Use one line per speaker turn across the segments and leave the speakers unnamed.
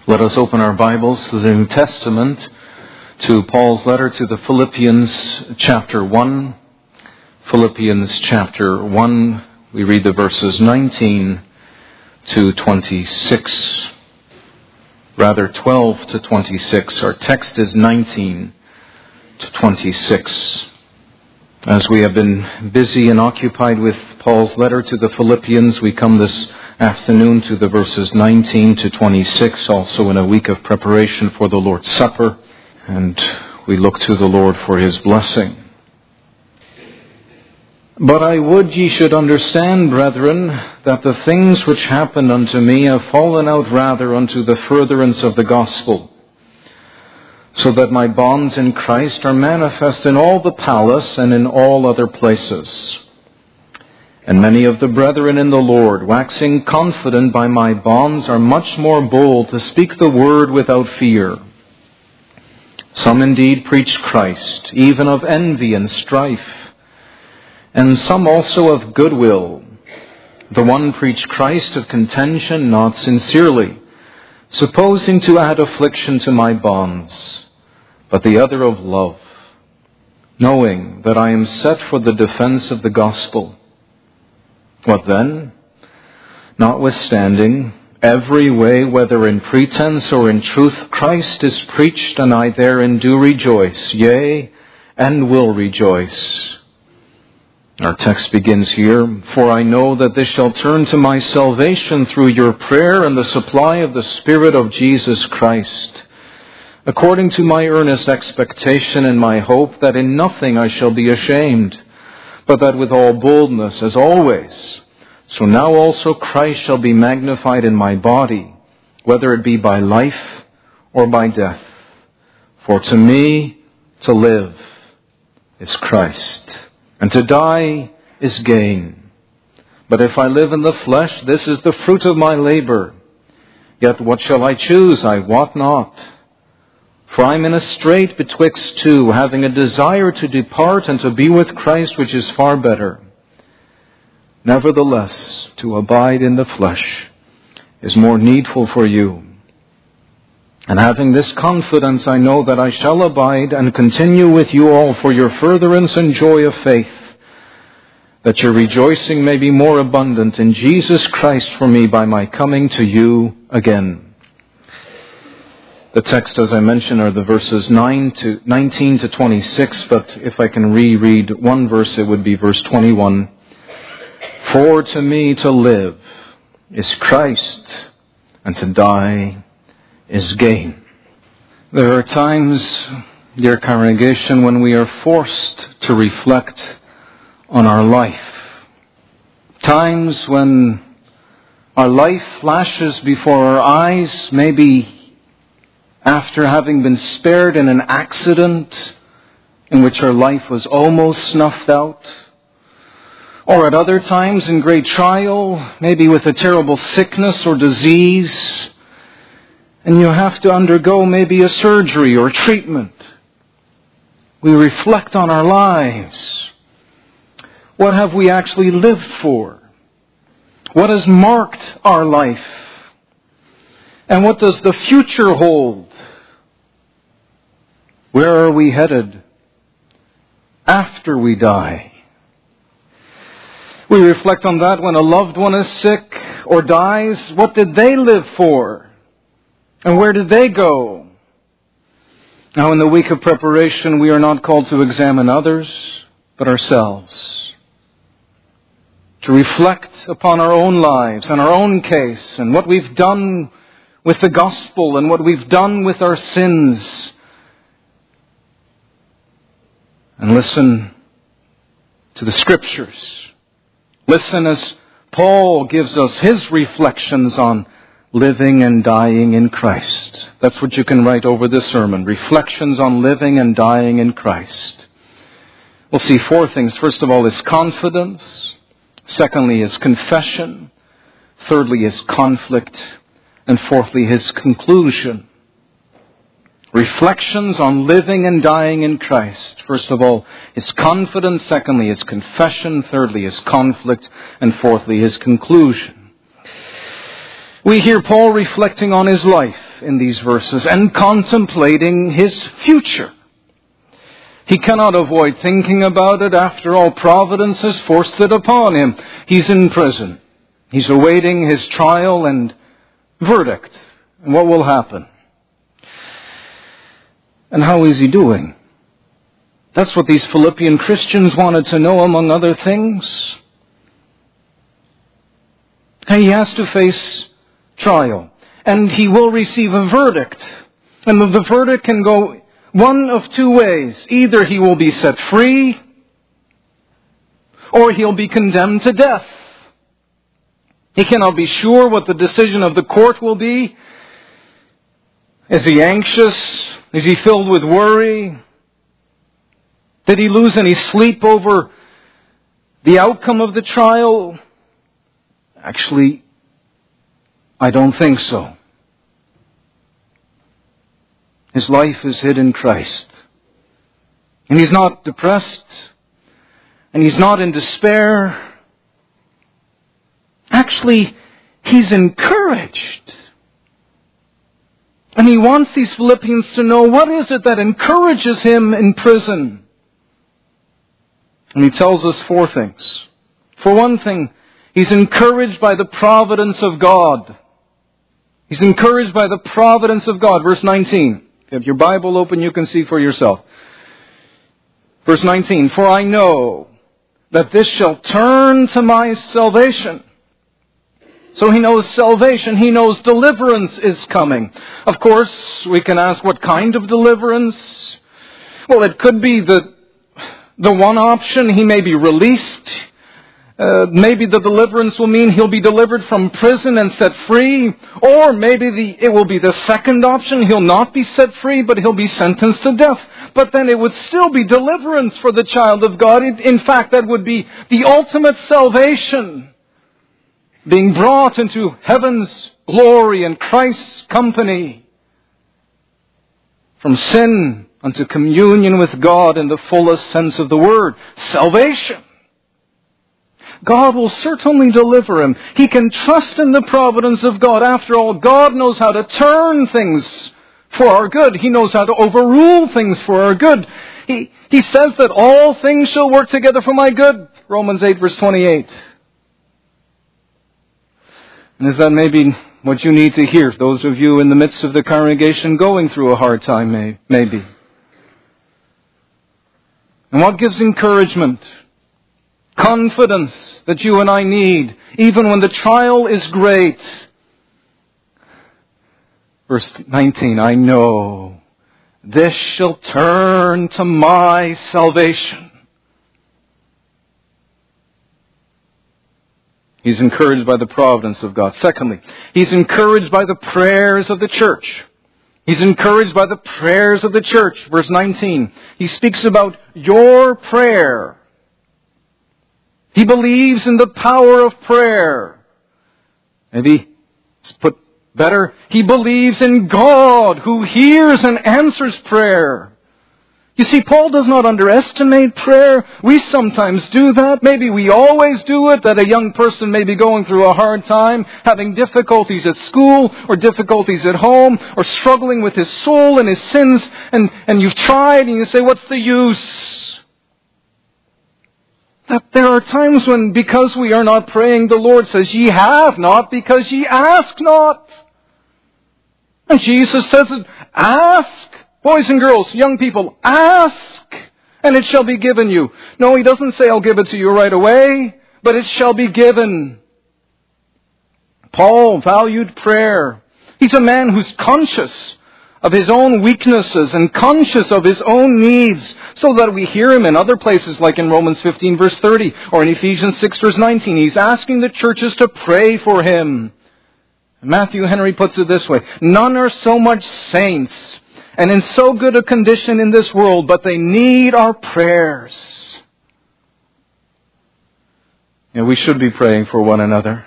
Let us open our Bibles to the New Testament, to Paul's letter to the Philippians chapter 1. Philippians chapter 1, we read the verses 19 to 26. Rather, 12 to 26. Our text is 19 to 26. As we have been busy and occupied with Paul's letter to the Philippians, we come this afternoon to the verses 19 to 26, also in a week of preparation for the Lord's Supper, and we look to the Lord for His blessing. But I would ye should understand, brethren, that the things which happened unto me have fallen out rather unto the furtherance of the gospel, so that my bonds in Christ are manifest in all the palace and in all other places. And many of the brethren in the Lord, waxing confident by my bonds, are much more bold to speak the word without fear. Some indeed preach Christ, even of envy and strife, and some also of goodwill. The one preached Christ of contention, not sincerely, supposing to add affliction to my bonds, but the other of love, knowing that I am set for the defense of the gospel. What then? Notwithstanding, every way, whether in pretense or in truth, Christ is preached, and I therein do rejoice, yea, and will rejoice. Our text begins here, For I know that this shall turn to my salvation through your prayer and the supply of the Spirit of Jesus Christ, according to my earnest expectation and my hope that in nothing I shall be ashamed, but that with all boldness, as always, so now also Christ shall be magnified in my body, whether it be by life or by death. For to me to live is Christ, and to die is gain. But if I live in the flesh, this is the fruit of my labor. Yet what shall I choose? I wot not. For I am in a strait betwixt two, having a desire to depart and to be with Christ, which is far better. Nevertheless, to abide in the flesh is more needful for you. And having this confidence, I know that I shall abide and continue with you all for your furtherance and joy of faith, that your rejoicing may be more abundant in Jesus Christ for me by my coming to you again. The text, as I mentioned, are the verses 19 to 26, but if I can reread one verse, it would be verse 21. For to me to live is Christ, and to die is gain. There are times, dear congregation, when we are forced to reflect on our life. Times when our life flashes before our eyes, maybe after having been spared in an accident in which our life was almost snuffed out, or at other times in great trial, maybe with a terrible sickness or disease, and you have to undergo maybe a surgery or treatment. We reflect on our lives. What have we actually lived for? What has marked our life? And what does the future hold? Where are we headed after we die? We reflect on that when a loved one is sick or dies. What did they live for? And where did they go? Now, in the week of preparation, we are not called to examine others, but ourselves. To reflect upon our own lives and our own case and what we've done with the gospel and what we've done with our sins. And listen to the Scriptures. Listen as Paul gives us his reflections on living and dying in Christ. That's what you can write over this sermon. Reflections on living and dying in Christ. We'll see four things. First of all, his confidence. Secondly, his confession. Thirdly, his conflict. And fourthly, his conclusion. Reflections on living and dying in Christ. First of all, his confidence. Secondly, his confession. Thirdly, his conflict. And fourthly, his conclusion. We hear Paul reflecting on his life in these verses and contemplating his future. He cannot avoid thinking about it. After all, providence has forced it upon him. He's in prison. He's awaiting his trial and verdict. And what will happen? And how is he doing? That's what these Philippian Christians wanted to know, among other things. And he has to face trial. And he will receive a verdict. And the verdict can go one of two ways. Either he will be set free, or he'll be condemned to death. He cannot be sure what the decision of the court will be. Is he anxious? Is he filled with worry? Did he lose any sleep over the outcome of the trial? Actually, I don't think so. His life is hid in Christ. And he's not depressed. And he's not in despair. Actually, he's encouraged. And he wants these Philippians to know, what is it that encourages him in prison? And he tells us four things. For one thing, he's encouraged by the providence of God. He's encouraged by the providence of God. Verse 19. If you have your Bible open, you can see for yourself. Verse 19. For I know that this shall turn to my salvation. So he knows salvation. He knows deliverance is coming. Of course, we can ask what kind of deliverance. Well, it could be the one option. He may be released. Maybe the deliverance will mean he'll be delivered from prison and set free. Or maybe it will be the second option. He'll not be set free, but he'll be sentenced to death. But then it would still be deliverance for the child of God. In fact, that would be the ultimate salvation. Being brought into heaven's glory and Christ's company. From sin unto communion with God in the fullest sense of the word. Salvation. God will certainly deliver him. He can trust in the providence of God. After all, God knows how to turn things for our good. He knows how to overrule things for our good. He says that all things shall work together for my good. Romans 8 verse 28. And is that maybe what you need to hear? Those of you in the midst of the congregation going through a hard time, maybe. And what gives encouragement? Confidence that you and I need, even when the trial is great. Verse 19, I know this shall turn to my salvation. He's encouraged by the providence of God. Secondly, he's encouraged by the prayers of the church. He's encouraged by the prayers of the church. Verse 19, he speaks about your prayer. He believes in the power of prayer. Maybe it's put better. He believes in God who hears and answers prayer. You see, Paul does not underestimate prayer. We sometimes do that. Maybe we always do it, that a young person may be going through a hard time, having difficulties at school or difficulties at home or struggling with his soul and his sins. And you've tried and you say, what's the use? That there are times when, because we are not praying, the Lord says, ye have not because ye ask not. And Jesus says, ask, boys and girls, young people, ask, and it shall be given you. No, he doesn't say, I'll give it to you right away, but it shall be given. Paul valued prayer. He's a man who's conscious of his own weaknesses and conscious of his own needs, so that we hear him in other places like in Romans 15 verse 30 or in Ephesians 6 verse 19. He's asking the churches to pray for him. Matthew Henry puts it this way, none are so much saints and in so good a condition in this world, but they need our prayers. And we should be praying for one another.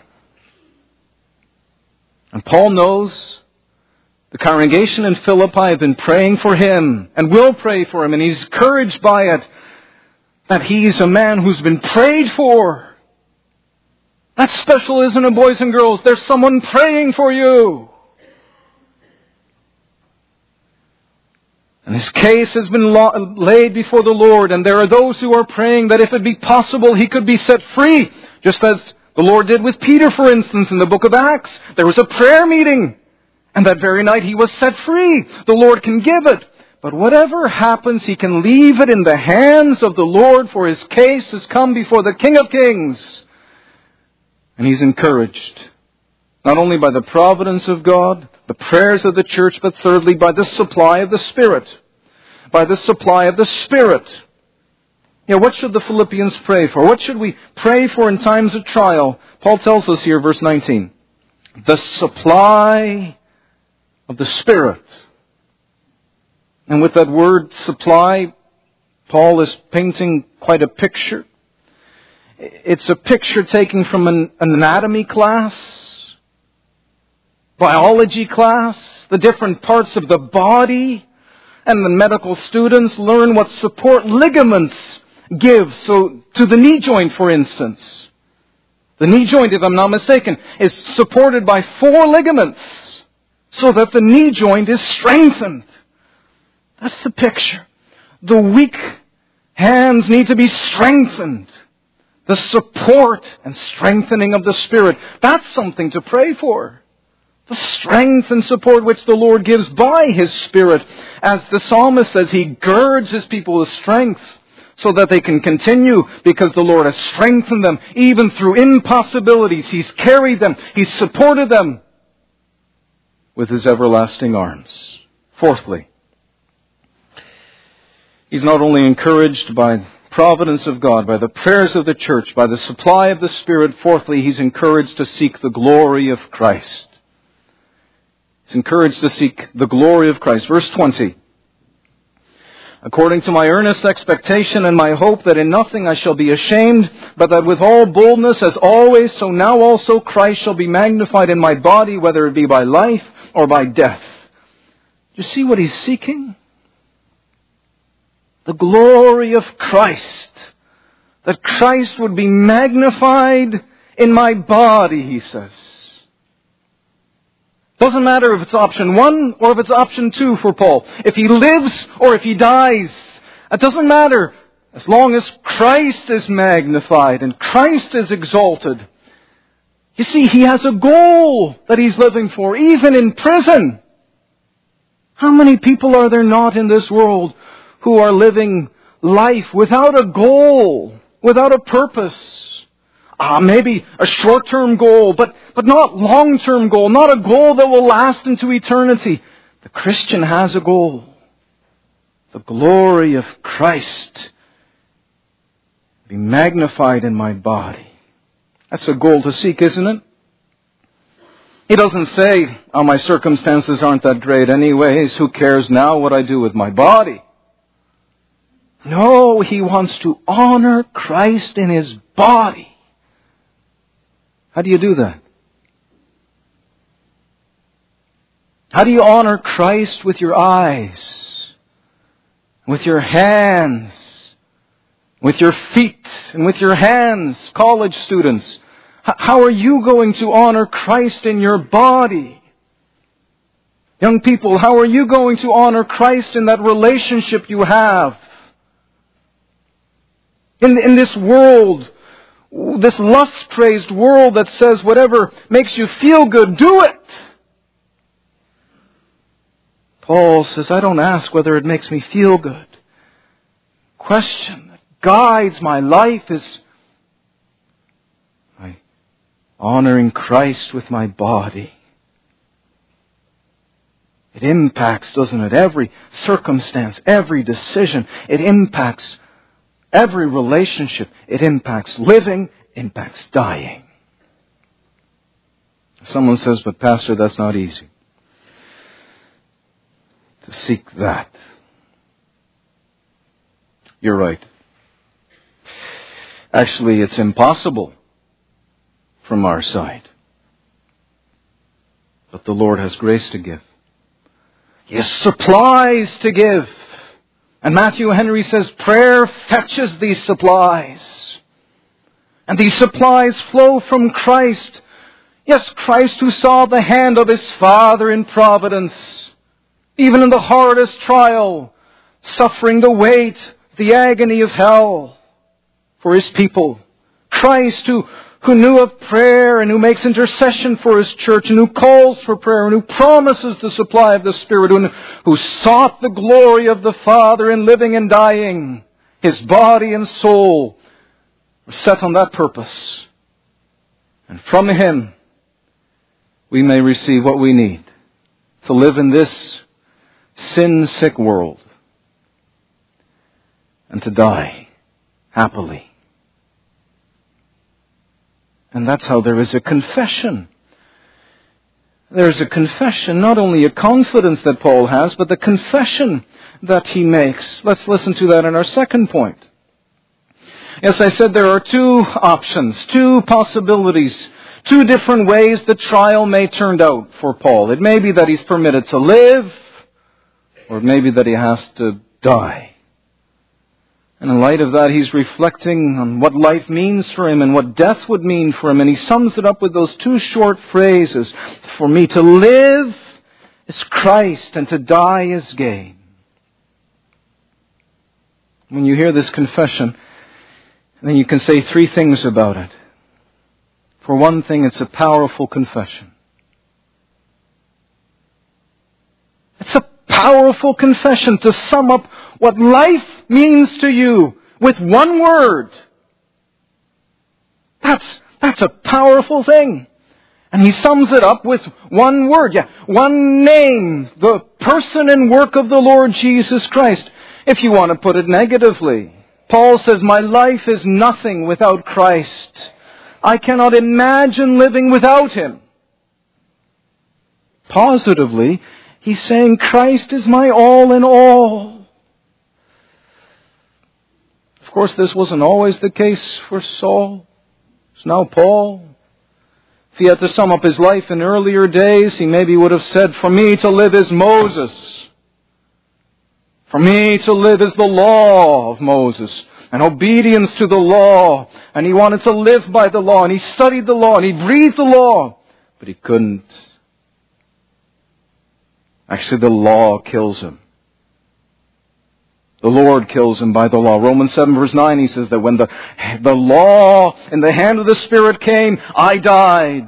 And Paul knows the congregation in Philippi have been praying for him and will pray for him. And he's encouraged by it that he's a man who's been prayed for. That's special, isn't it, boys and girls? There's someone praying for you. And his case has been laid before the Lord, and there are those who are praying that if it be possible, he could be set free. Just as the Lord did with Peter, for instance, in the book of Acts. There was a prayer meeting, and that very night he was set free. The Lord can give it. But whatever happens, he can leave it in the hands of the Lord, for his case has come before the King of Kings. And he's encouraged, not only by the providence of God, the prayers of the church, but thirdly, by the supply of the Spirit. By the supply of the Spirit. What should the Philippians pray for? What should we pray for in times of trial? Paul tells us here, verse 19, the supply of the Spirit. And with that word supply, Paul is painting quite a picture. It's a picture taken from an anatomy class, biology class, the different parts of the body, and the medical students learn what support ligaments give. So, to the knee joint, for instance. The knee joint, if I'm not mistaken, is supported by 4 ligaments, so that the knee joint is strengthened. That's the picture. The weak hands need to be strengthened. The support and strengthening of the Spirit. That's something to pray for. The strength and support which the Lord gives by His Spirit. As the psalmist says, He girds His people with strength so that they can continue because the Lord has strengthened them even through impossibilities. He's carried them. He's supported them with His everlasting arms. Fourthly, he's not only encouraged by providence of God, by the prayers of the church, by the supply of the Spirit. Fourthly, he's encouraged to seek the glory of Christ. He's encouraged to seek the glory of Christ. Verse 20. According to my earnest expectation and my hope that in nothing I shall be ashamed, but that with all boldness as always, so now also Christ shall be magnified in my body, whether it be by life or by death. Do you see what he's seeking? The glory of Christ. That Christ would be magnified in my body, he says. Doesn't matter if it's option 1 or if it's option 2 for Paul. If he lives or if he dies. It doesn't matter. As long as Christ is magnified and Christ is exalted. You see, he has a goal that he's living for, even in prison. How many people are there not in this world who are living life without a goal, without a purpose? Maybe a short-term goal, but not long-term goal, not a goal that will last into eternity. The Christian has a goal. The glory of Christ be magnified in my body. That's a goal to seek, isn't it? He doesn't say, my circumstances aren't that great anyways. Who cares now what I do with my body? No, he wants to honor Christ in his body. How do you do that? How do you honor Christ with your eyes, with your hands, with your feet, and with your hands, college students? How are you going to honor Christ in your body? Young people, how are you going to honor Christ in that relationship you have? In this world, this lust-crazed world that says whatever makes you feel good, do it. Paul says, I don't ask whether it makes me feel good. Question that guides my life is my honoring Christ with my body. It impacts, doesn't it? Every circumstance, every decision. It impacts every relationship. It impacts living, impacts dying. Someone says, but Pastor, that's not easy. To seek that. You're right. Actually, it's impossible from our side. But the Lord has grace to give. He has supplies to give. And Matthew Henry says, prayer fetches these supplies. And these supplies flow from Christ. Yes, Christ who saw the hand of His Father in providence, even in the hardest trial, suffering the weight, the agony of hell for His people. Christ who knew of prayer and who makes intercession for His church and who calls for prayer and who promises the supply of the Spirit, and who sought the glory of the Father in living and dying. His body and soul were set on that purpose. And from Him we may receive what we need to live in this sin-sick world and to die happily. And that's how there is a confession. There's a confession, not only a confidence that Paul has, but the confession that he makes. Let's listen to that in our second point. Yes, I said there are two options, two possibilities, two different ways the trial may turn out for Paul. It may be that he's permitted to live, or it may be that he has to die. And in light of that, he's reflecting on what life means for him and what death would mean for him. And he sums it up with those two short phrases. For me to live is Christ, and to die is gain. When you hear this confession, then you can say three things about it. For one thing, it's a powerful confession. It's a powerful confession to sum up what life means to you with one word. That's a powerful thing. And he sums it up with one word, one name, the person and work of the Lord Jesus Christ. If you want to put it negatively, Paul says, my life is nothing without Christ. I cannot imagine living without Him. Positively, he's saying, Christ is my all in all. Of course, this wasn't always the case for Saul. It's now Paul. If he had to sum up his life in earlier days, he maybe would have said, for me to live is Moses. For me to live is the law of Moses and obedience to the law. And he wanted to live by the law, and he studied the law, and he breathed the law. But he couldn't. Actually, the law kills him. The Lord kills him by the law. Romans 7 verse 9, he says that when the law in the hand of the Spirit came, I died.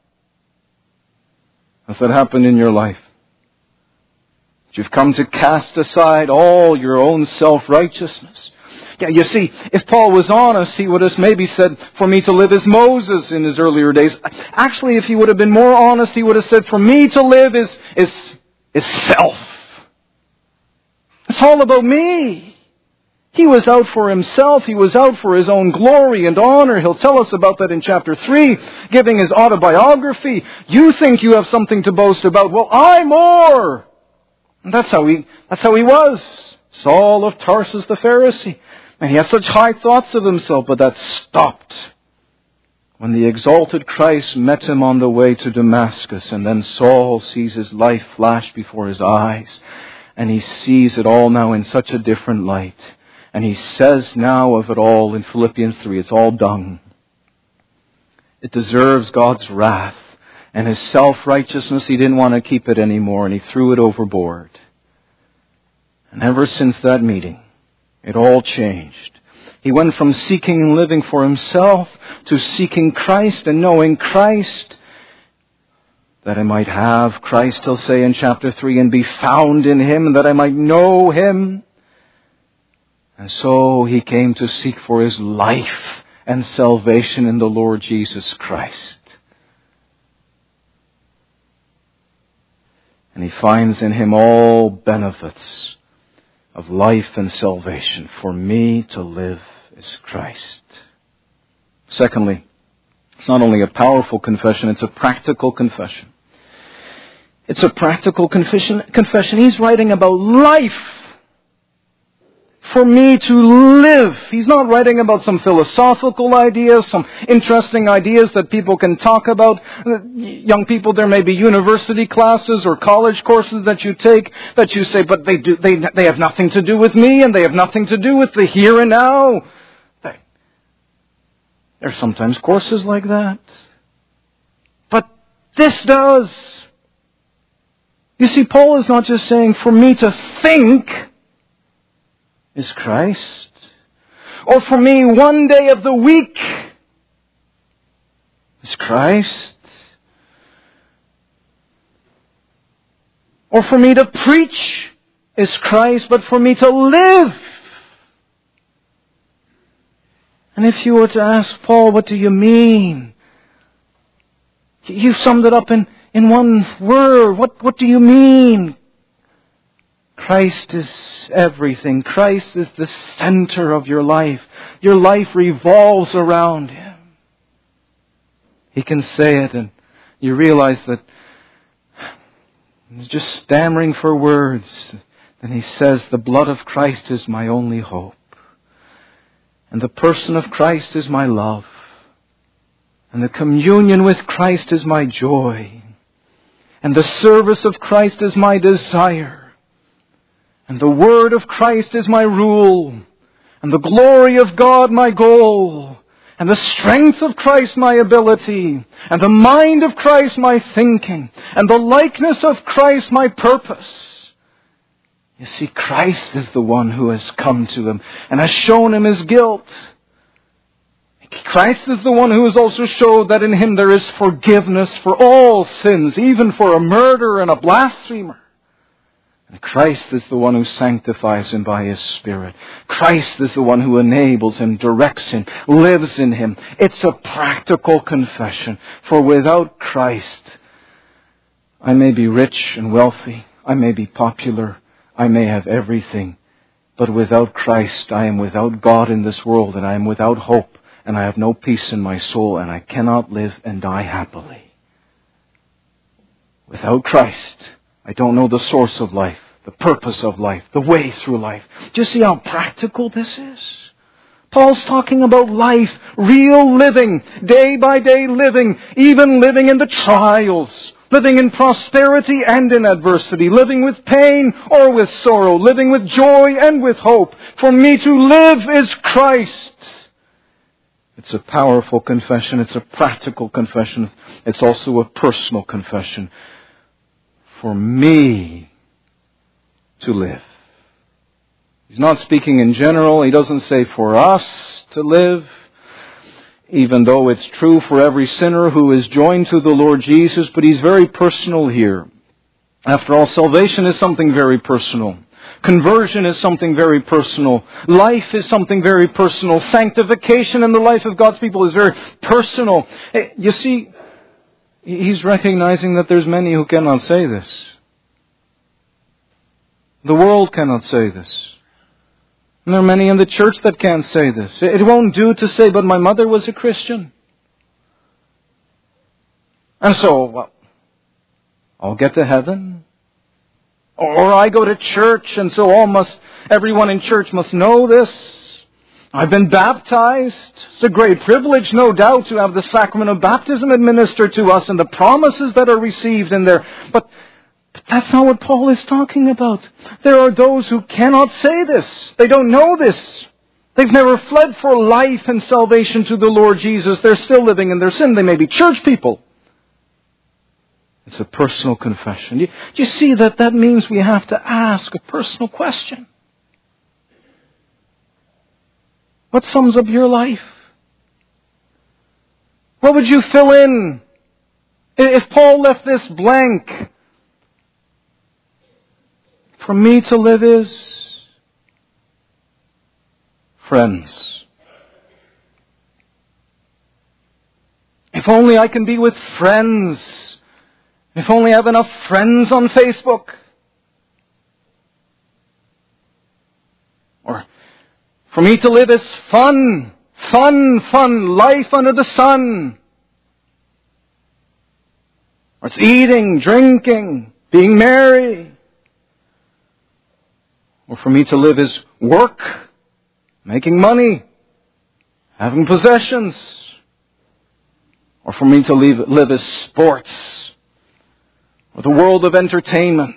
Has that happened in your life? You've come to cast aside all your own self-righteousness. Yeah, you see, if Paul was honest, he would have maybe said, for me to live is Moses in his earlier days. Actually, if he would have been more honest, he would have said, for me to live is self. It's all about me. He was out for himself. He was out for his own glory and honor. He'll tell us about that in chapter 3, giving his autobiography. You think you have something to boast about. Well, I'm more. And that's how he was. Saul of Tarsus the Pharisee. And he had such high thoughts of himself, but that stopped when the exalted Christ met him on the way to Damascus. And then Saul sees his life flash before his eyes. And he sees it all now in such a different light. And he says now of it all in Philippians 3, it's all dung. It deserves God's wrath. And his self-righteousness, he didn't want to keep it anymore, and he threw it overboard. And ever since that meeting, it all changed. He went from seeking and living for himself to seeking Christ and knowing Christ, that I might have Christ, he'll say in chapter 3, and be found in Him, and that I might know Him. And so he came to seek for his life and salvation in the Lord Jesus Christ. And he finds in Him all benefits of life and salvation. For me to live is Christ. Secondly, it's not only a powerful confession, it's a practical confession. It's a practical confession. He's writing about life. For me to live. He's not writing about some philosophical ideas, some interesting ideas that people can talk about. Young people, there may be university classes or college courses that you take that you say, but they have nothing to do with me, and they have nothing to do with the here and now. There are sometimes courses like that. But this does. You see, Paul is not just saying, for me to think is Christ. Or for me, one day of the week is Christ. Or for me to preach is Christ, but for me to live. And if you were to ask Paul, what do you mean? You summed it up in one word. What do you mean? Christ is everything. Christ is the center of your life. Your life revolves around Him. He can say it, and you realize that he's just stammering for words. Then he says, the blood of Christ is my only hope. And the person of Christ is my love. And the communion with Christ is my joy. And the service of Christ is my desire. And the word of Christ is my rule. And the glory of God my goal. And the strength of Christ my ability. And the mind of Christ my thinking. And the likeness of Christ my purpose. You see, Christ is the one who has come to him and has shown him his guilt. Christ is the one who has also showed that in him there is forgiveness for all sins, even for a murderer and a blasphemer. And Christ is the one who sanctifies him by his Spirit. Christ is the one who enables him, directs him, lives in him. It's a practical confession. For without Christ, I may be rich and wealthy. I may be popular. I may have everything. But without Christ, I am without God in this world, and I am without hope, and I have no peace in my soul, and I cannot live and die happily. Without Christ, I don't know the source of life, the purpose of life, the way through life. Do you see how practical this is? Paul's talking about life, real living, day by day living, even living in the trials, living in prosperity and in adversity, living with pain or with sorrow, living with joy and with hope. For me to live is Christ. It's a powerful confession. It's a practical confession. It's also a personal confession. For me to live. He's not speaking in general. He doesn't say for us to live, even though it's true for every sinner who is joined to the Lord Jesus, but he's very personal here. After all, salvation is something very personal. Conversion is something very personal. Life is something very personal. Sanctification in the life of God's people is very personal. You see, he's recognizing that there's many who cannot say this. The world cannot say this. And there are many in the church that can't say this. It won't do to say, but my mother was a Christian. And so, well, I'll get to heaven. Or I go to church, and so everyone in church must know this. I've been baptized. It's a great privilege, no doubt, to have the sacrament of baptism administered to us and the promises that are received in there. But that's not what Paul is talking about. There are those who cannot say this. They don't know this. They've never fled for life and salvation to the Lord Jesus. They're still living in their sin. They may be church people. It's a personal confession. Do you see that means we have to ask a personal question? What sums up your life? What would you fill in if Paul left this blank? For me to live is friends. If only I can be with friends. If only I have enough friends on Facebook. Or for me to live is fun, life under the sun. Or it's eating, drinking, being merry. Or for me to live is work, making money, having possessions. Or for me to live is sports, or the world of entertainment.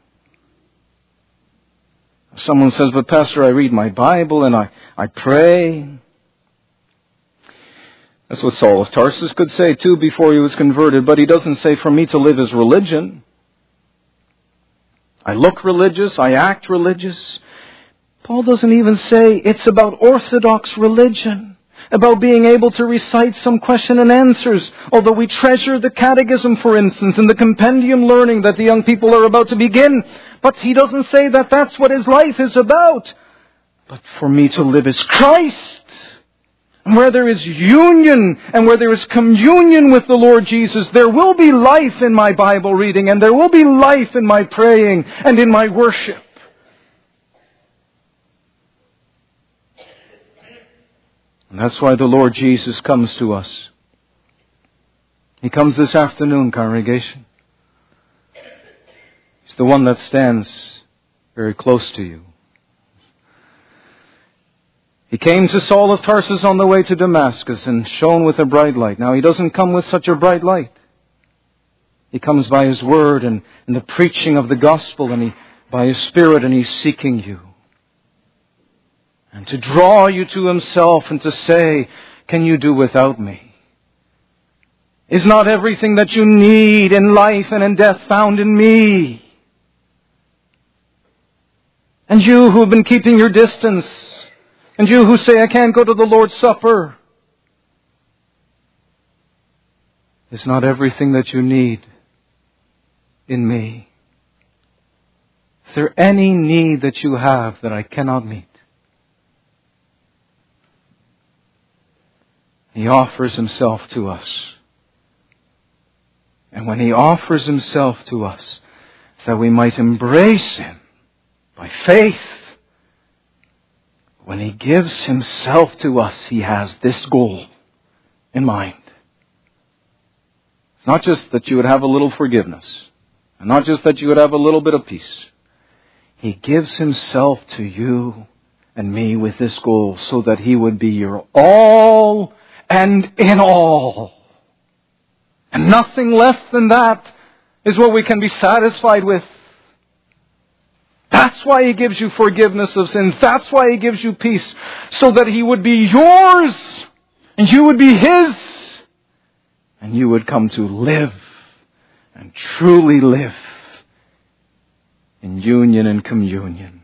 Someone says, but Pastor, I read my Bible and I pray. That's what Saul of Tarsus could say too before he was converted, but he doesn't say, for me to live is religion. I look religious, I act religious. Paul doesn't even say it's about orthodox religion, about being able to recite some question and answers, although we treasure the catechism, for instance, and the compendium learning that the young people are about to begin. But he doesn't say that that's what his life is about. But for me to live is Christ. And where there is union and where there is communion with the Lord Jesus, there will be life in my Bible reading, and there will be life in my praying and in my worship. And that's why the Lord Jesus comes to us. He comes this afternoon, congregation. He's the one that stands very close to you. He came to Saul of Tarsus on the way to Damascus and shone with a bright light. Now, he doesn't come with such a bright light. He comes by His Word and the preaching of the gospel, and by His Spirit, and He's seeking you. And to draw you to Himself and to say, can you do without me? Is not everything that you need in life and in death found in me? And you who have been keeping your distance, and you who say, I can't go to the Lord's Supper, is not everything that you need in me? Is there any need that you have that I cannot meet? He offers Himself to us. And when He offers Himself to us, it's that we might embrace Him by faith. When He gives Himself to us, He has this goal in mind. It's not just that you would have a little forgiveness, and not just that you would have a little bit of peace. He gives Himself to you and me with this goal, so that He would be your all and in all. And nothing less than that is what we can be satisfied with. That's why He gives you forgiveness of sins. That's why He gives you peace. So that He would be yours, and you would be His. And you would come to live, and truly live, in union and communion.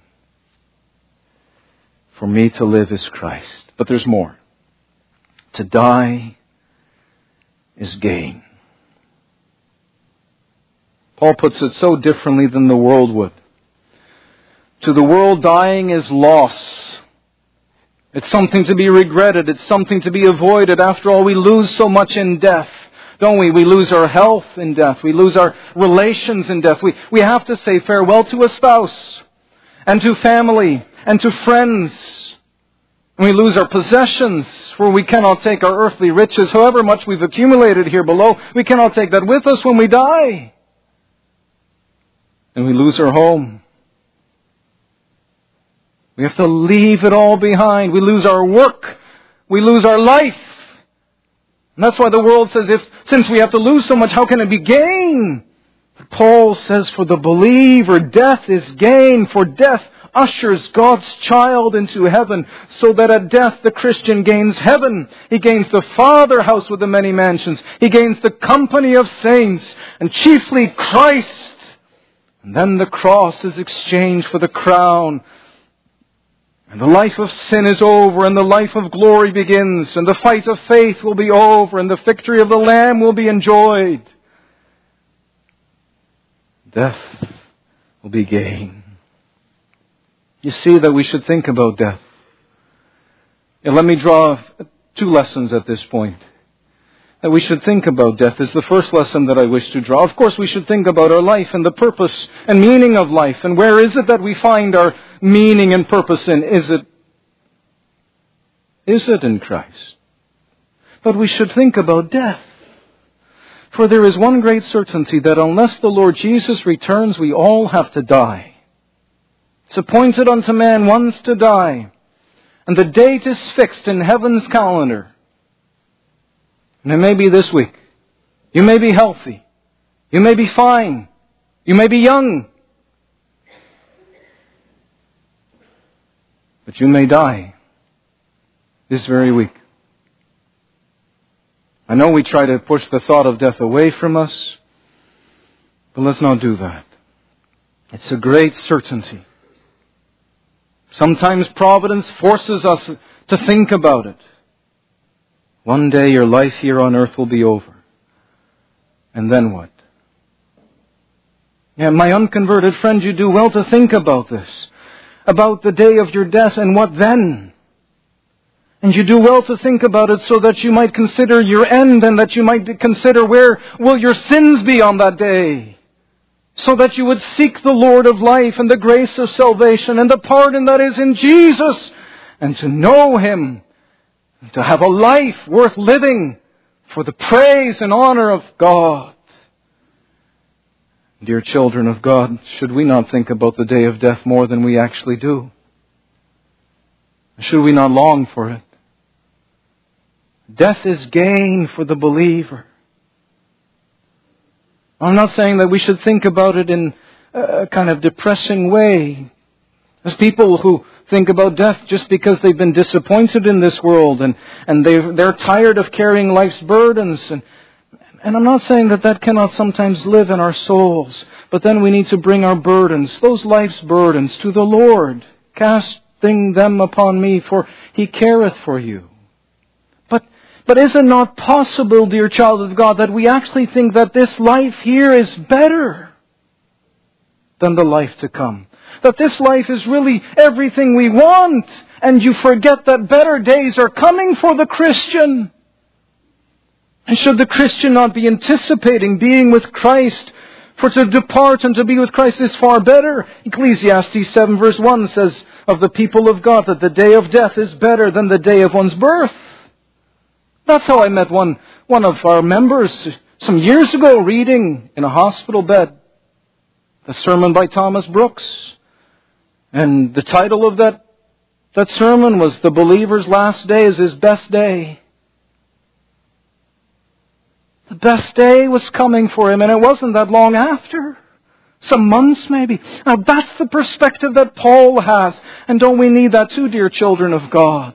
For me to live is Christ. But there's more. To die is gain. Paul puts it so differently than the world would. To the world, dying is loss. It's something to be regretted. It's something to be avoided. After all, we lose so much in death, don't we? We lose our health in death. We lose our relations in death. We have to say farewell to a spouse, and to family, and to friends. We lose our possessions, for we cannot take our earthly riches, however much we've accumulated here below. We cannot take that with us when we die. And we lose our home. We have to leave it all behind. We lose our work. We lose our life. And that's why the world says, since we have to lose so much, how can it be gain? But Paul says, for the believer, death is gain, for death ushers God's child into heaven, so that at death the Christian gains heaven. He gains the Father house with the many mansions. He gains the company of saints, and chiefly Christ. And then the cross is exchanged for the crown. And the life of sin is over, and the life of glory begins, and the fight of faith will be over, and the victory of the Lamb will be enjoyed. Death will be gain. You see that we should think about death. And let me draw two lessons at this point. That we should think about death is the first lesson that I wish to draw. Of course, we should think about our life and the purpose and meaning of life. And where is it that we find our meaning and purpose in? Is it in Christ? But we should think about death. For there is one great certainty, that unless the Lord Jesus returns, we all have to die. It's appointed unto man once to die. And the date is fixed in heaven's calendar. And it may be this week. You may be healthy. You may be fine. You may be young. But you may die this very week. I know we try to push the thought of death away from us, but let's not do that. It's a great certainty. Sometimes providence forces us to think about it. One day your life here on earth will be over. And then what? Yeah, my unconverted friend, you do well to think about this. About the day of your death and what then? And you do well to think about it so that you might consider your end and that you might consider where will your sins be on that day. So that you would seek the Lord of life and the grace of salvation and the pardon that is in Jesus, and to know Him, and to have a life worth living for the praise and honor of God. Dear children of God, should we not think about the day of death more than we actually do? Should we not long for it? Death is gain for the believer. I'm not saying that we should think about it in a kind of depressing way. There's people who think about death just because they've been disappointed in this world and they're tired of carrying life's burdens. And I'm not saying that cannot sometimes live in our souls. But then we need to bring our burdens, those life's burdens, to the Lord. Casting them upon me, for He careth for you. But is it not possible, dear child of God, that we actually think that this life here is better than the life to come? That this life is really everything we want, and you forget that better days are coming for the Christian? And should the Christian not be anticipating being with Christ? For to depart and to be with Christ is far better. Ecclesiastes 7 verse 1 says of the people of God that the day of death is better than the day of one's birth. That's how I met one of our members some years ago, reading in a hospital bed the sermon by Thomas Brooks. And the title of that sermon was "The Believer's Last Day is His Best Day." The best day was coming for him, and it wasn't that long after. Some months maybe. Now that's the perspective that Paul has. And don't we need that too, dear children of God?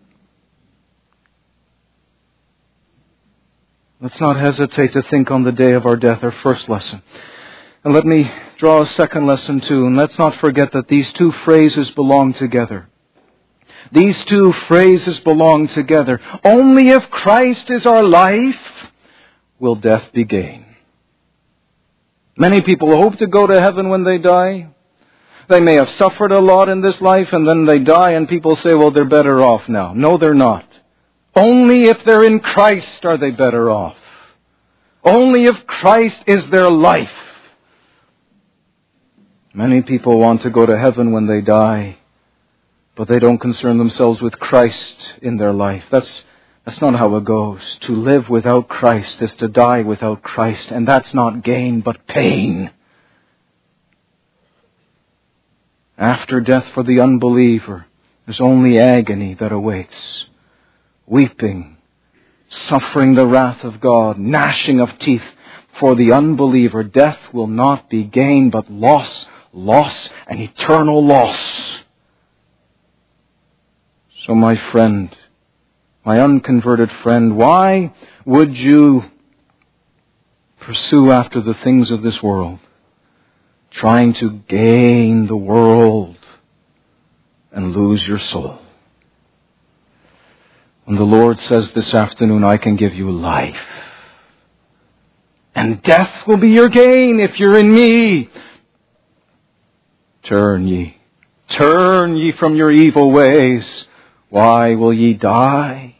Let's not hesitate to think on the day of our death, our first lesson. And let me draw a second lesson too. And let's not forget that these two phrases belong together. These two phrases belong together. Only if Christ is our life will death be gain. Many people hope to go to heaven when they die. They may have suffered a lot in this life and then they die and people say, well, they're better off now. No, they're not. Only if they're in Christ are they better off. Only if Christ is their life. Many people want to go to heaven when they die, but they don't concern themselves with Christ in their life. That's not how it goes. To live without Christ is to die without Christ, and that's not gain but pain. After death for the unbeliever, there's only agony that awaits. Weeping, suffering the wrath of God, gnashing of teeth. For the unbeliever, death will not be gain but loss, and eternal loss. So my friend, my unconverted friend, why would you pursue after the things of this world, trying to gain the world and lose your soul? When the Lord says this afternoon, I can give you life, and death will be your gain if you're in me. Turn ye from your evil ways. Why will ye die?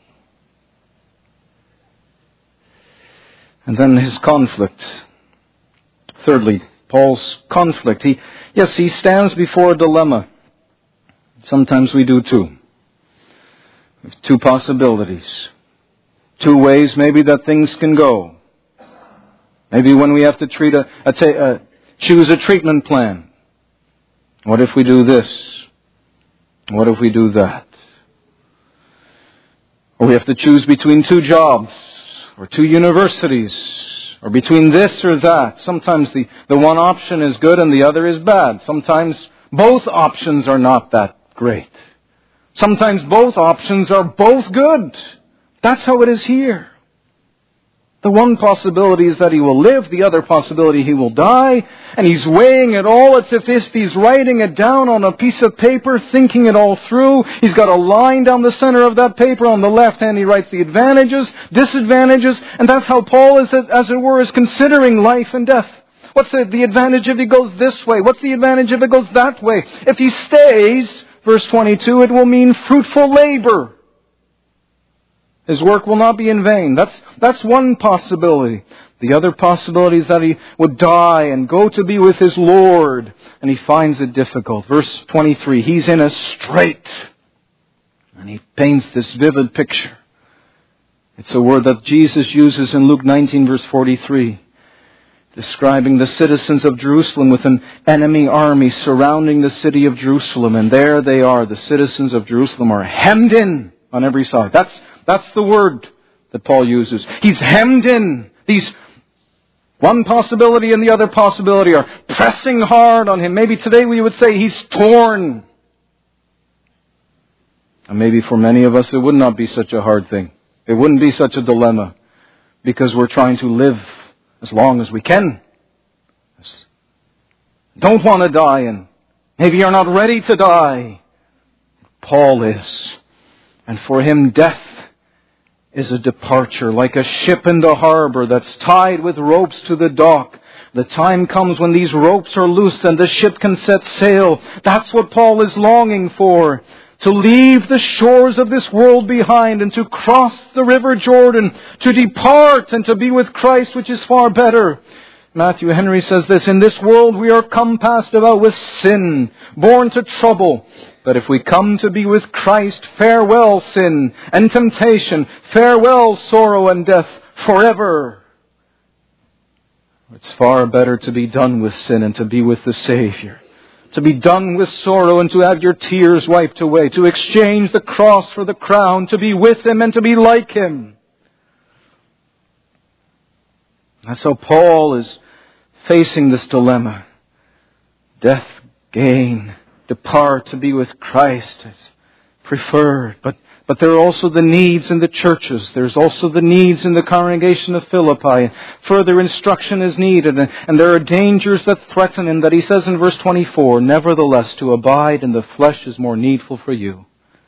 And then his conflict. Thirdly, Paul's conflict. He stands before a dilemma. Sometimes we do too. Two possibilities. Two ways maybe that things can go. Maybe when we have to choose a treatment plan. What if we do this? What if we do that? Or we have to choose between two jobs, or two universities, or between this or that. Sometimes the one option is good and the other is bad. Sometimes both options are not that great. Sometimes both options are both good. That's how it is here. The one possibility is that he will live, the other possibility he will die, and he's weighing it all. It's as if he's writing it down on a piece of paper, thinking it all through. He's got a line down the center of that paper. On the left hand he writes the advantages, disadvantages, and that's how Paul is, as it were, is considering life and death. What's the advantage if he goes this way? What's the advantage if it goes that way? If he stays, verse 22, it will mean fruitful labor. His work will not be in vain. That's one possibility. The other possibility is that he would die and go to be with his Lord. And he finds it difficult. Verse 23, he's in a strait. And he paints this vivid picture. It's a word that Jesus uses in Luke 19 verse 43. Describing the citizens of Jerusalem with an enemy army surrounding the city of Jerusalem. And there they are. The citizens of Jerusalem are hemmed in on every side. That's the word that Paul uses. He's hemmed in. These one possibility and the other possibility are pressing hard on him. Maybe today we would say he's torn. And maybe for many of us it would not be such a hard thing. It wouldn't be such a dilemma. Because we're trying to live as long as we can. Don't want to die, and maybe you're not ready to die. Paul is. And for him, death is a departure, like a ship in the harbor that's tied with ropes to the dock. The time comes when these ropes are loosed and the ship can set sail. That's what Paul is longing for. To leave the shores of this world behind and to cross the river Jordan, to depart and to be with Christ, which is far better. Matthew Henry says this, in this world we are compassed about with sin, born to trouble. But if we come to be with Christ, farewell sin and temptation, farewell sorrow and death forever. It's far better to be done with sin and to be with the Savior. To be done with sorrow and to have your tears wiped away. To exchange the cross for the crown. To be with Him and to be like Him. That's how Paul is facing this dilemma. Death, gain, depart to be with Christ is preferred. But there are also the needs in the churches. There's also the needs in the congregation of Philippi. Further instruction is needed. And there are dangers that threaten him that he says in verse 24, nevertheless, to abide in the flesh is more needful for you.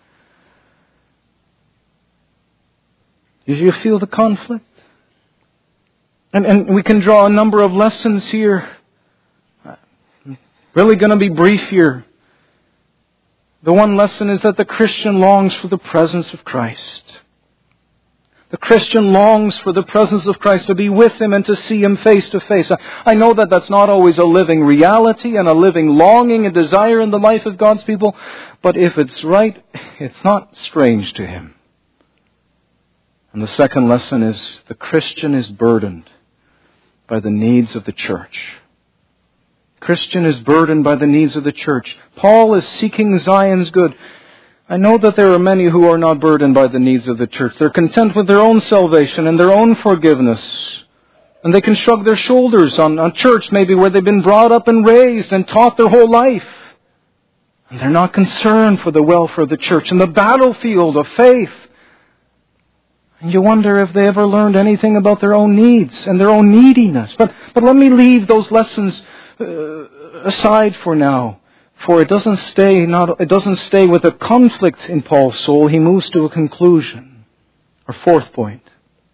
Do you feel the conflict? And we can draw a number of lessons here. Really going to be brief here. The one lesson is that the Christian longs for the presence of Christ. The Christian longs for the presence of Christ, to be with Him and to see Him face to face. I know that that's not always a living reality and a living longing and desire in the life of God's people, but if it's right, it's not strange to Him. And the second lesson is the Christian is burdened by the needs of the church. Christian is burdened by the needs of the church. Paul is seeking Zion's good. I know that there are many who are not burdened by the needs of the church. They're content with their own salvation and their own forgiveness. And they can shrug their shoulders on church maybe where they've been brought up and raised and taught their whole life. And they're not concerned for the welfare of the church and the battlefield of faith. And you wonder if they ever learned anything about their own needs and their own neediness. But let me leave those lessons aside for now, for it doesn't stay with a conflict in Paul's soul. He moves to a conclusion. Our fourth point.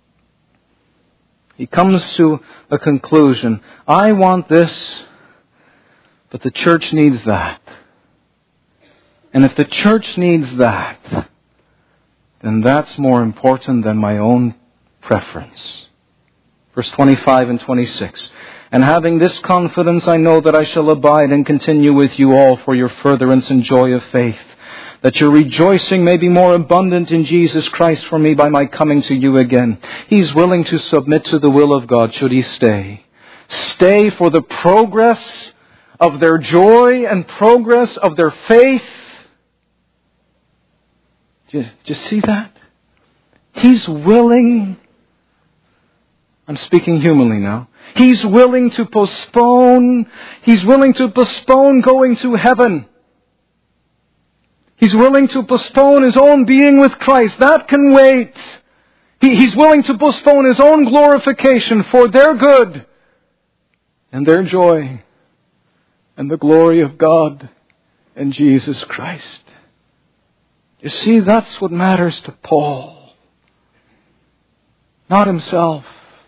He comes to a conclusion. I want this, but the church needs that. And if the church needs that, then that's more important than my own preference. Verse 25 and 26. And having this confidence, I know that I shall abide and continue with you all for your furtherance and joy of faith, that your rejoicing may be more abundant in Jesus Christ for me by my coming to you again. He's willing to submit to the will of God should he stay. Stay for the progress of their joy and progress of their faith. Do you see that? He's willing. I'm speaking humanly now. He's willing to postpone. He's willing to postpone going to heaven. He's willing to postpone his own being with Christ. That can wait. He's willing to postpone His own glorification for their good and their joy and the glory of God and Jesus Christ. You see, that's what matters to Paul. Not himself.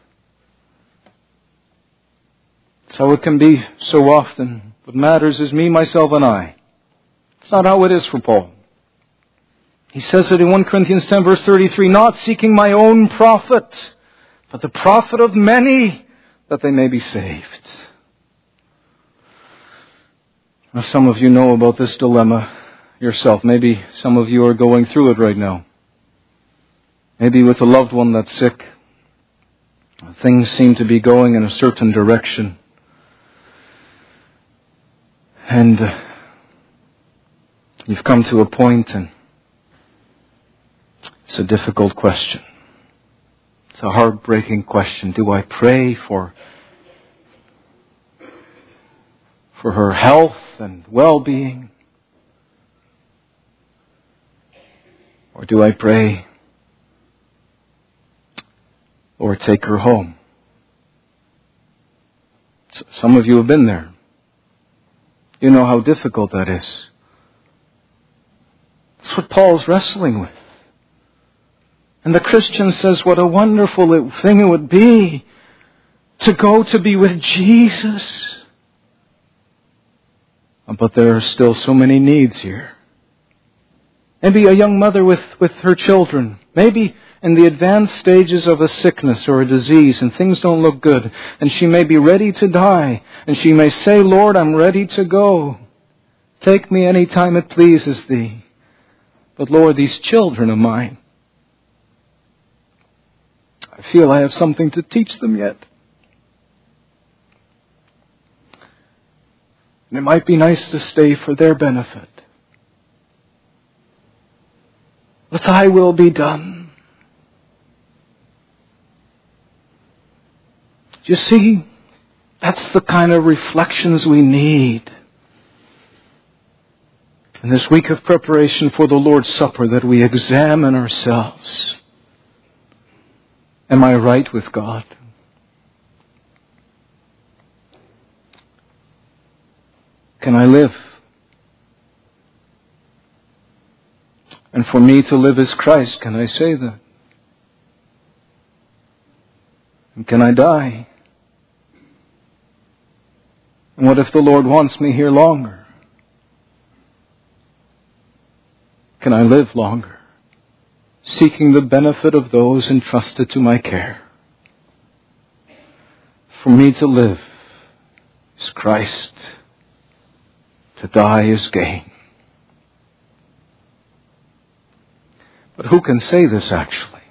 It's how it can be so often. What matters is me, myself, and I. It's not how it is for Paul. He says it in 1 Corinthians 10 verse 33, not seeking my own profit, but the profit of many, that they may be saved. Now, some of you know about this dilemma yourself. Maybe some of you are going through it right now. Maybe with a loved one that's sick. Things seem to be going in a certain direction. And you've come to a point, and it's a difficult question. It's a heartbreaking question. Do I pray for her health and well-being? Or do I pray, Lord, take her home? Some of you have been there. You know how difficult that is. That's what Paul's wrestling with. And the Christian says, what a wonderful thing it would be to go to be with Jesus. But there are still so many needs here. Maybe a young mother with her children. Maybe in the advanced stages of a sickness or a disease, and things don't look good. And she may be ready to die. And she may say, Lord, I'm ready to go. Take me any time it pleases Thee. But Lord, these children of mine, I feel I have something to teach them yet. And it might be nice to stay for their benefit. But Thy will be done. You see, that's the kind of reflections we need in this week of preparation for the Lord's Supper, that we examine ourselves. Am I right with God? Can I live? And for me to live is Christ, can I say that? And can I die? And what if the Lord wants me here longer? Can I live longer, seeking the benefit of those entrusted to my care? For me to live is Christ. To die is gain. But who can say this actually?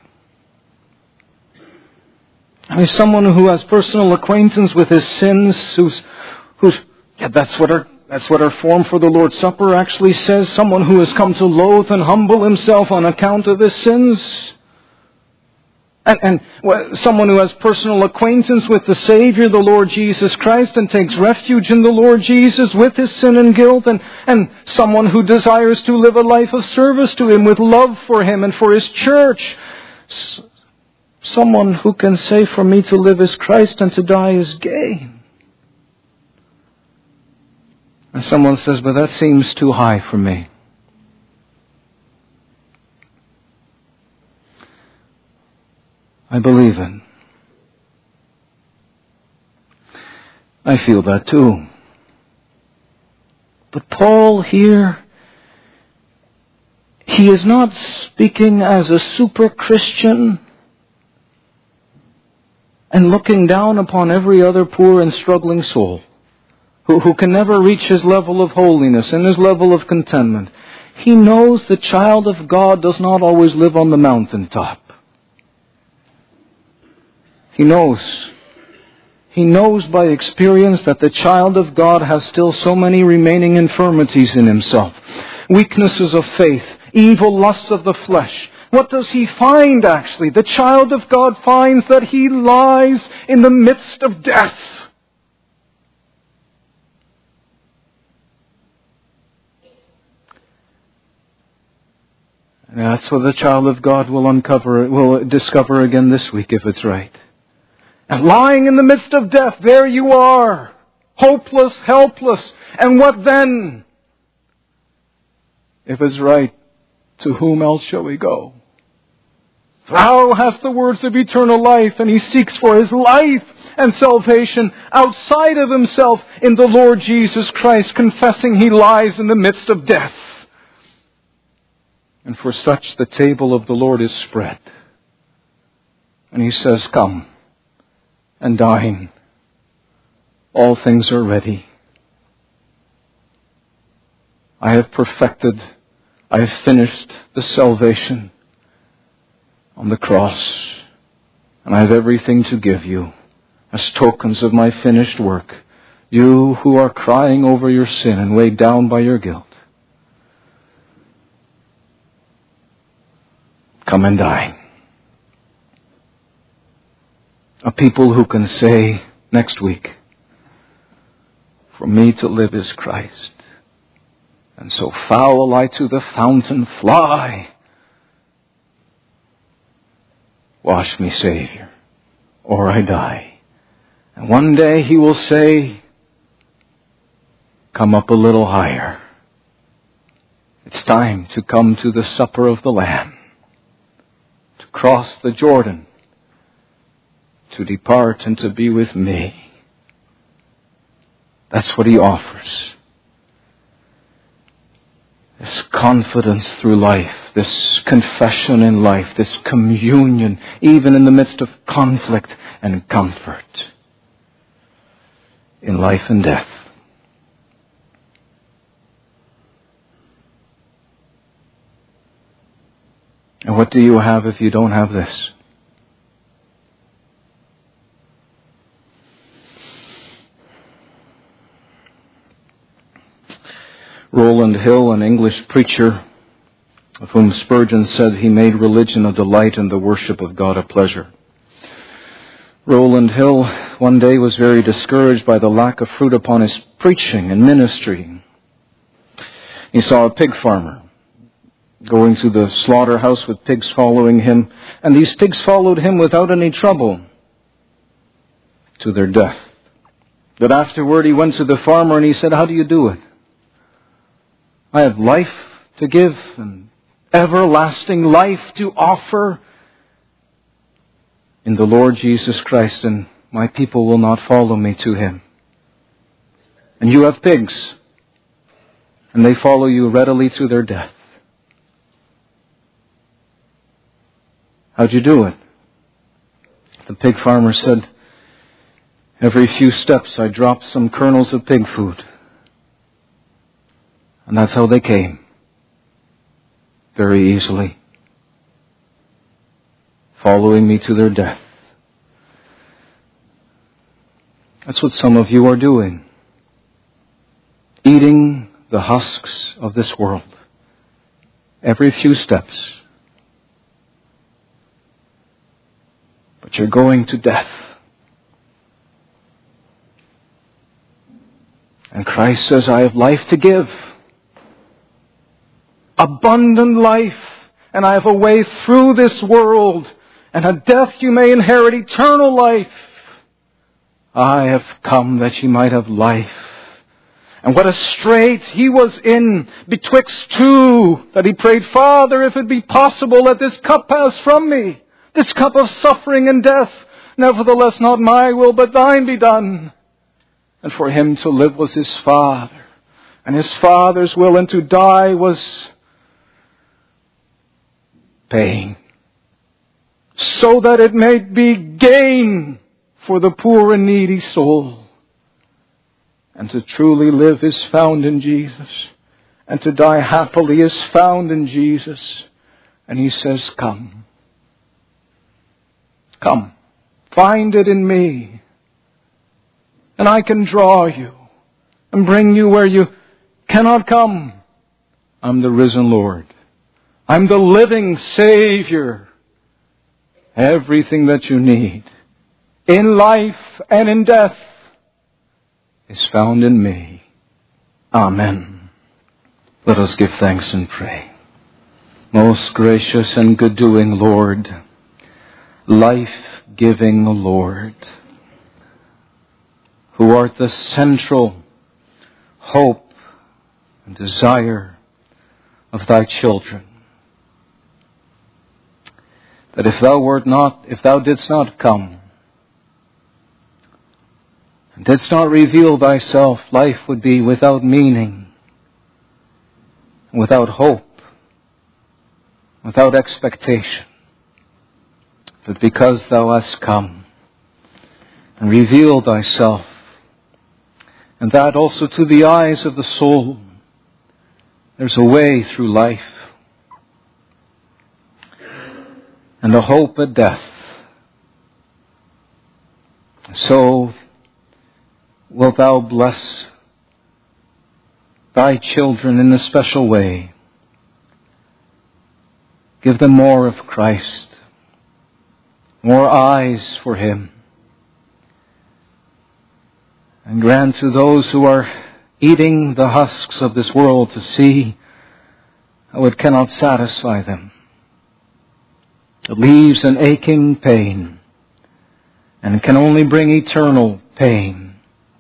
I mean, someone who has personal acquaintance with his sins, that's what our form for the Lord's Supper actually says. Someone who has come to loathe and humble himself on account of his sins. And someone who has personal acquaintance with the Savior, the Lord Jesus Christ, and takes refuge in the Lord Jesus with his sin and guilt. And someone who desires to live a life of service to Him with love for Him and for His church. Someone who can say, for me to live is Christ and to die is gain. And someone says, but that seems too high for me. I believe in. I feel that too. But Paul here, he is not speaking as a super Christian and looking down upon every other poor and struggling soul who can never reach his level of holiness and his level of contentment. He knows the child of God does not always live on the mountaintop. He knows by experience that the child of God has still so many remaining infirmities in himself. Weaknesses of faith, evil lusts of the flesh. What does he find actually? The child of God finds that he lies in the midst of death. That's what the child of God will discover again this week if it's right. And lying in the midst of death, there you are, hopeless, helpless. And what then? If it's right, to whom else shall we go? Thou hast the words of eternal life, and he seeks for his life and salvation outside of himself in the Lord Jesus Christ, confessing he lies in the midst of death. And for such the table of the Lord is spread. And he says, come and dine. All things are ready. I have finished the salvation on the cross, and I have everything to give you as tokens of my finished work, you who are crying over your sin and weighed down by your guilt. Come and dine. A people who can say next week, for me to live is Christ, and so foul I to the fountain fly. Wash me, Savior, or I die. And one day he will say, come up a little higher. It's time to come to the supper of the Lamb, to cross the Jordan, to depart and to be with me. That's what he offers. This confidence through life, this confession in life, this communion, even in the midst of conflict and comfort, in life and death. And what do you have if you don't have this? Rowland Hill, an English preacher, of whom Spurgeon said he made religion a delight and the worship of God a pleasure. Rowland Hill one day was very discouraged by the lack of fruit upon his preaching and ministry. He saw a pig farmer going through the slaughterhouse with pigs following him, and these pigs followed him without any trouble to their death. But afterward he went to the farmer and he said, how do you do it? I have life to give and everlasting life to offer in the Lord Jesus Christ, and my people will not follow me to him. And you have pigs, and they follow you readily to their death. How'd you do it? The pig farmer said, every few steps I dropped some kernels of pig food. And that's how they came. Very easily. Following me to their death. That's what some of you are doing. Eating the husks of this world. Every few steps. But you're going to death. And Christ says, I have life to give. Abundant life, and I have a way through this world, and a death you may inherit eternal life. I have come that ye might have life. And what a strait he was in betwixt two, that he prayed, Father, if it be possible, let this cup pass from me, this cup of suffering and death. Nevertheless, not my will, but thine be done. And for him to live was his Father, and his Father's will, and to die was pain, so that it may be gain for the poor and needy soul. And to truly live is found in Jesus, and to die happily is found in Jesus. And he says, come. Come. Find it in me. And I can draw you and bring you where you cannot come. I'm the risen Lord. I'm the living Savior. Everything that you need in life and in death is found in me. Amen. Let us give thanks and pray. Most gracious and good-doing Lord, life-giving Lord, who art the central hope and desire of thy children, that if thou didst not come and didst not reveal thyself, life would be without meaning, without hope, without expectation. But because thou hast come and revealed thyself, and that also to the eyes of the soul, there's a way through life and a hope at death. So wilt thou bless thy children in a special way. Give them more of Christ, more eyes for Him. And grant to those who are eating the husks of this world to see how it cannot satisfy them. It leaves an aching pain and can only bring eternal pain.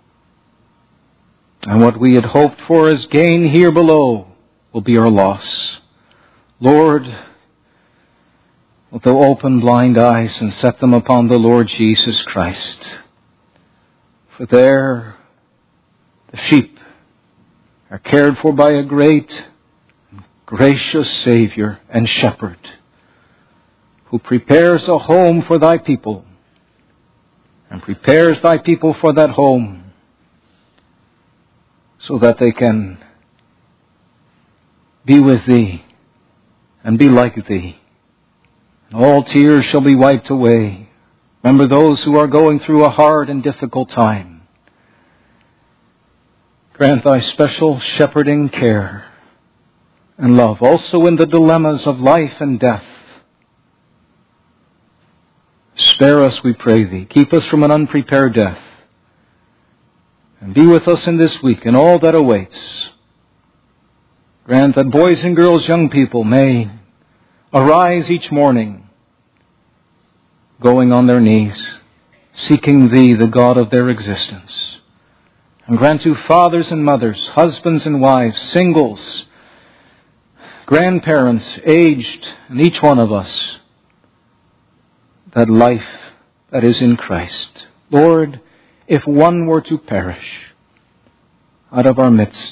And what we had hoped for as gain here below will be our loss. Lord, wilt thou open blind eyes and set them upon the Lord Jesus Christ? For there the sheep are cared for by a great, gracious Savior and Shepherd, who prepares a home for thy people, and prepares thy people for that home, so that they can be with thee and be like thee. And all tears shall be wiped away. Remember those who are going through a hard and difficult time. Grant thy special shepherding care and love, also in the dilemmas of life and death. Spare us, we pray thee. Keep us from an unprepared death. And be with us in this week and all that awaits. Grant that boys and girls, young people, may arise each morning, going on their knees, seeking thee, the God of their existence. And grant to fathers and mothers, husbands and wives, singles, grandparents, aged, and each one of us, that life that is in Christ. Lord, if one were to perish out of our midst,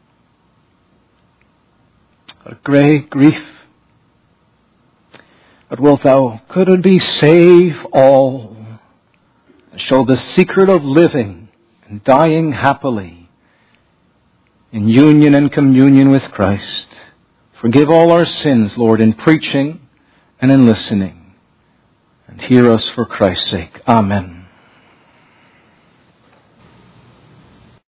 a great grief, but wilt thou, could it be, save all, and show the secret of living and dying happily in union and communion with Christ. Forgive all our sins, Lord, in preaching and in listening. And hear us for Christ's sake. Amen.